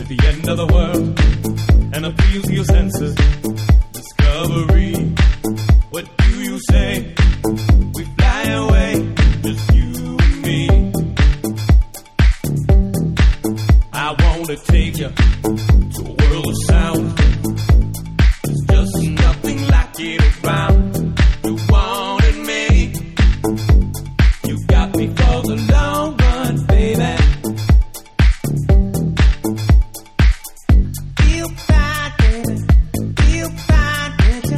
the end of the world and appeal to your senses. Discovery, what do you say? We fly away, just you and me. I wanna take you to a world of sound. There's just nothing like it around. You wanted me, you got me for the long run, baby. Feel fine, baby. Feel fine, baby.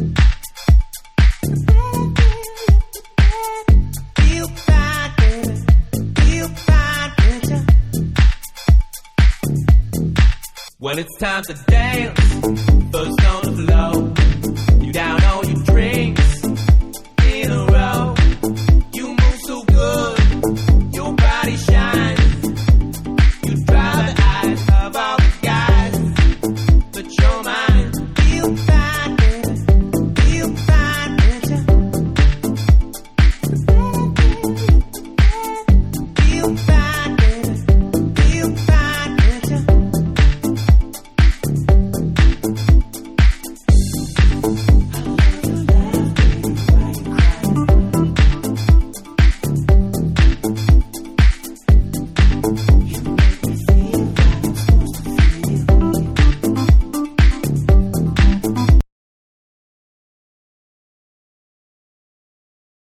Feel fine, baby. Feel fine, baby. When it's time to dance, first on the floor, you down on your drink.